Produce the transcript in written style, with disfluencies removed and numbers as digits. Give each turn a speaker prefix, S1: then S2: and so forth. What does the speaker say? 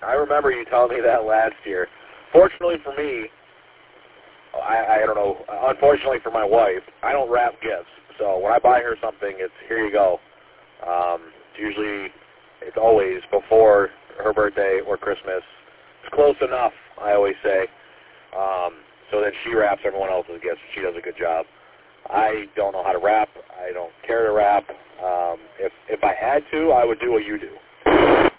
S1: I remember you telling me that last year. Fortunately for me, I don't know, unfortunately for my wife, I don't wrap gifts. So when I buy her something, it's here you go. It's always before her birthday or Christmas. It's close enough, I always say. So then she wraps everyone else's gifts. She does a good job. I don't know how to wrap. I don't care to wrap. If I had to, I would do what you do.